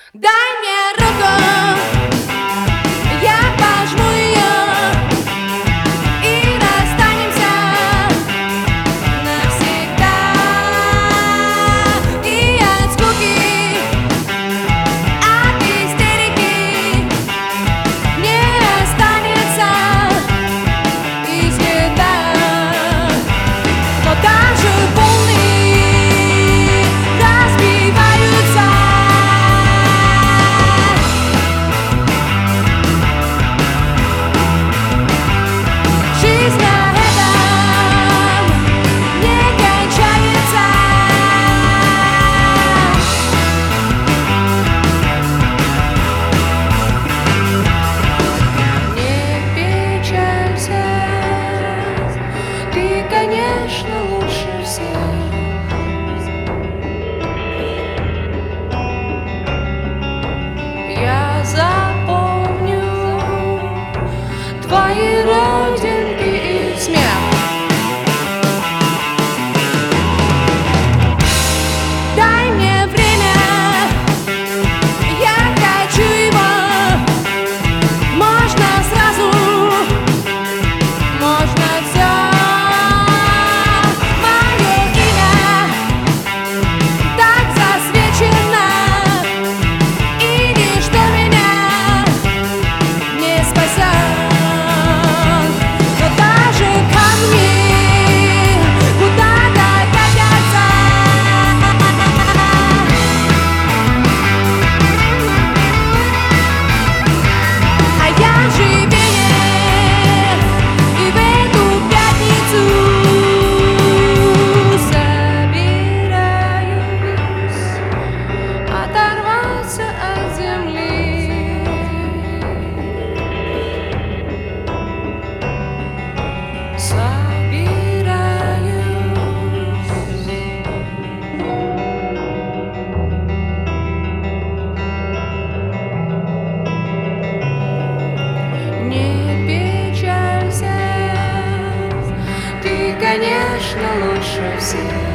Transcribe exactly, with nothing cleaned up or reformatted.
Дай мне руку, я пожму ее, и расстанемся навсегда. И от скуки, от истерики не останется и следа. Но даже волны разбиваются. Жизнь на этом не кончается. Не печалься, ты, конечно, лучше всех. Я запомню твои родинки и смех. Дай мне время, я хочу его. Можно сразу, можно все. Мое имя так засвечено, и ничто меня не спасет. Но даже камни куда-то катятся. А я живее, и в эту пятницу собираюсь оторваться от земли. Не печалься, ты, конечно, лучше всех.